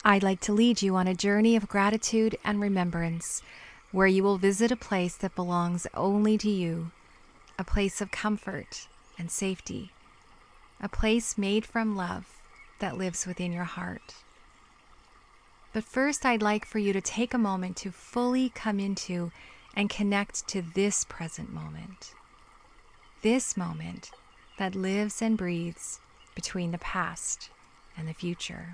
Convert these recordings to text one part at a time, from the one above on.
I'd like to lead you on a journey of gratitude and remembrance, where you will visit a place that belongs only to you, a place of comfort and safety, a place made from love that lives within your heart. But first, I'd like for you to take a moment to fully come into and connect to this present moment. This moment that lives and breathes between the past and the future.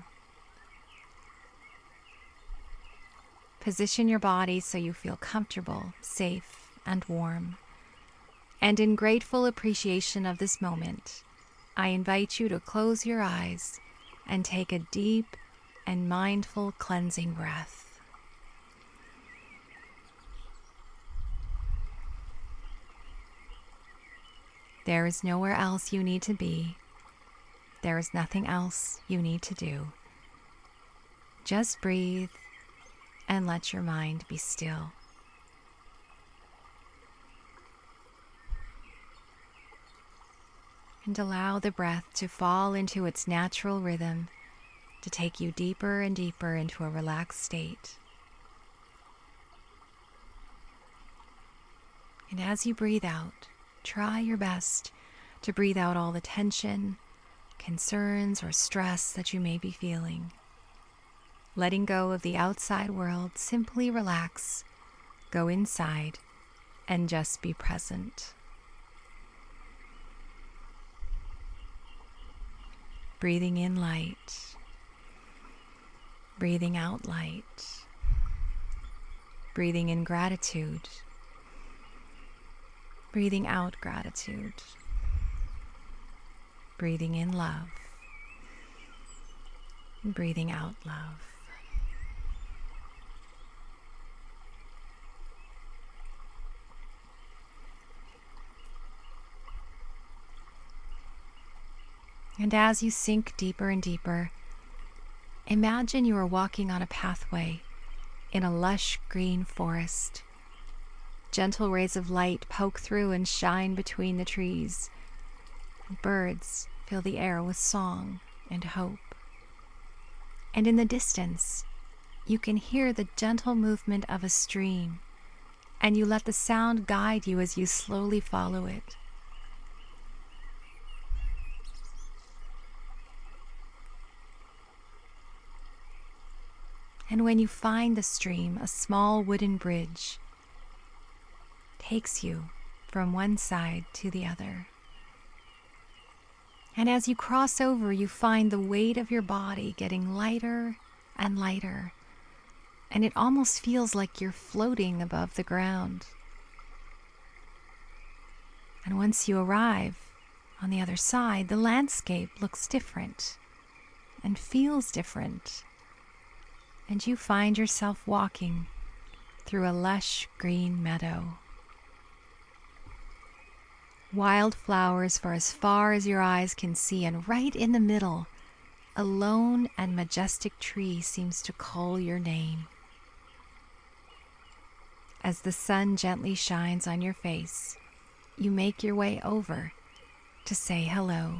Position your body so you feel comfortable, safe, and warm. And in grateful appreciation of this moment, I invite you to close your eyes and take a deep and mindful cleansing breath. There is nowhere else you need to be. There is nothing else you need to do. Just breathe and let your mind be still. And allow the breath to fall into its natural rhythm, to take you deeper and deeper into a relaxed state. And as you breathe out, try your best to breathe out all the tension, concerns, or stress that you may be feeling. Letting go of the outside world, simply relax, go inside, and just be present. Breathing in light, breathing out light, breathing in gratitude, breathing out gratitude, breathing in love, and breathing out love. And as you sink deeper and deeper, imagine you are walking on a pathway in a lush green forest. Gentle rays of light poke through and shine between the trees. Birds fill the air with song and hope. And in the distance, you can hear the gentle movement of a stream, and you let the sound guide you as you slowly follow it. And when you find the stream, a small wooden bridge takes you from one side to the other. And as you cross over, you find the weight of your body getting lighter and lighter, and it almost feels like you're floating above the ground. And once you arrive on the other side, the landscape looks different and feels different. And you find yourself walking through a lush green meadow. Wildflowers for as far as your eyes can see, and right in the middle, a lone and majestic tree seems to call your name. As the sun gently shines on your face, you make your way over to say hello.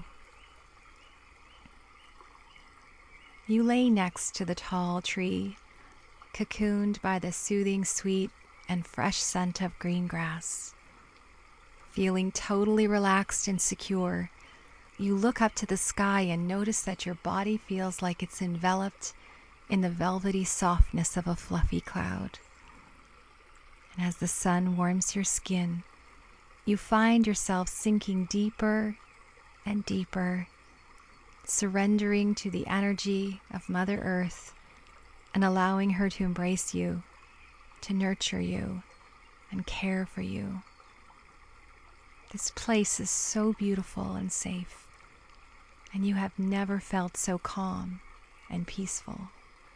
You lay next to the tall tree, cocooned by the soothing, sweet, and fresh scent of green grass. Feeling totally relaxed and secure, you look up to the sky and notice that your body feels like it's enveloped in the velvety softness of a fluffy cloud. And as the sun warms your skin, you find yourself sinking deeper and deeper, surrendering to the energy of Mother Earth and allowing her to embrace you, to nurture you, and care for you. This place is so beautiful and safe, and you have never felt so calm and peaceful.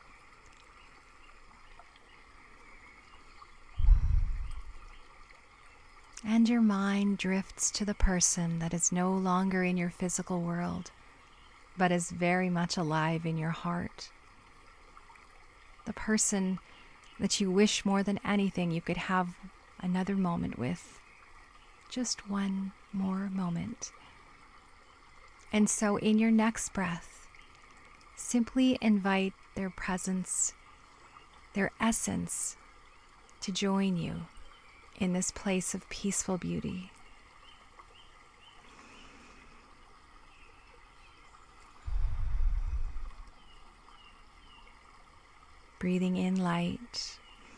And your mind drifts to the person that is no longer in your physical world, but is very much alive in your heart. The person that you wish more than anything you could have another moment with. Just one more moment. And so in your next breath, simply invite their presence, their essence, to join you in this place of peaceful beauty. Breathing in light,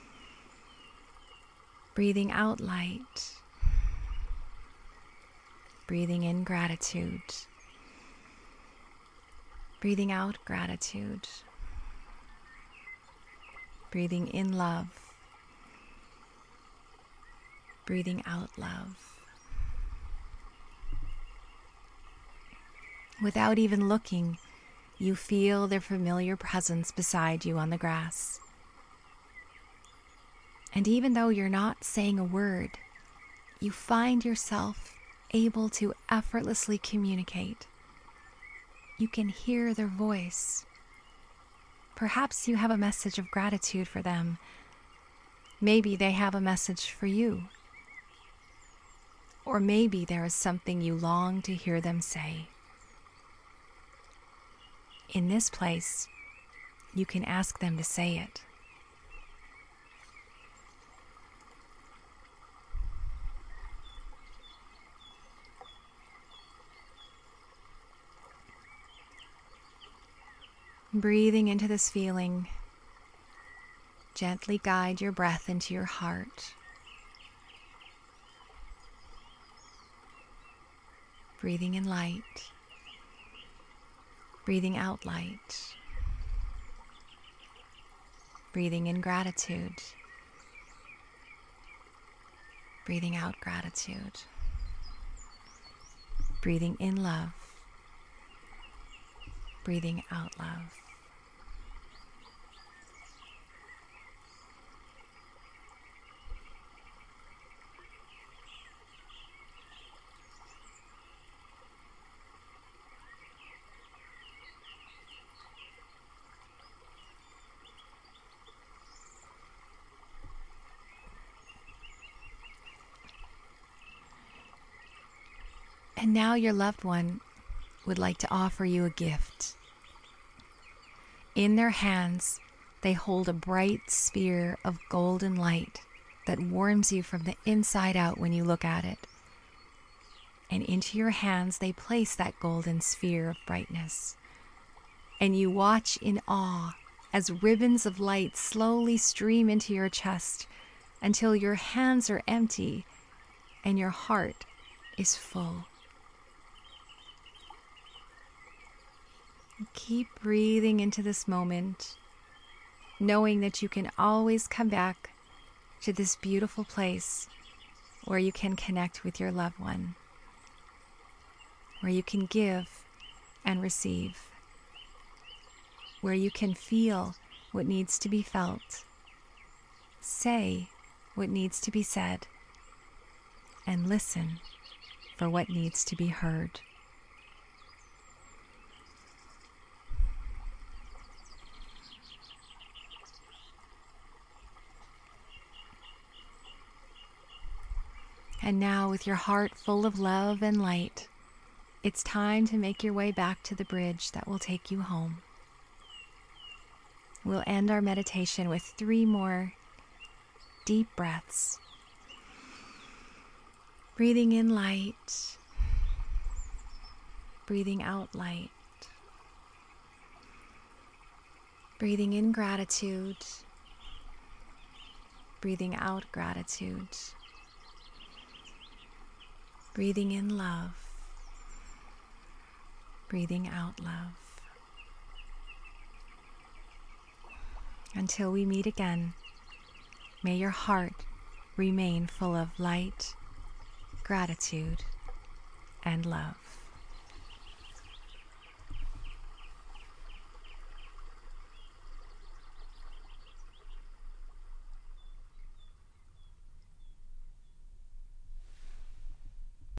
breathing out light, breathing in gratitude, breathing out gratitude, breathing in love, breathing out love. Without even looking, you feel their familiar presence beside you on the grass. And even though you're not saying a word, you find yourself able to effortlessly communicate. You can hear their voice. Perhaps you have a message of gratitude for them. Maybe they have a message for you. Or maybe there is something you long to hear them say. In this place, you can ask them to say it. Breathing into this feeling, gently guide your breath into your heart. Breathing in light, breathing out light, breathing in gratitude, breathing out gratitude, breathing in love, breathing out love. And now your loved one would like to offer you a gift. In their hands, they hold a bright sphere of golden light that warms you from the inside out when you look at it. And into your hands, they place that golden sphere of brightness. And you watch in awe as ribbons of light slowly stream into your chest until your hands are empty and your heart is full. Keep breathing into this moment, knowing that you can always come back to this beautiful place where you can connect with your loved one, where you can give and receive, where you can feel what needs to be felt, say what needs to be said, and listen for what needs to be heard. And now, with your heart full of love and light, it's time to make your way back to the bridge that will take you home. We'll end our meditation with 3 more deep breaths. Breathing in light, breathing out light, breathing in gratitude, breathing out gratitude. Breathing in love, breathing out love. Until we meet again, may your heart remain full of light, gratitude, and love.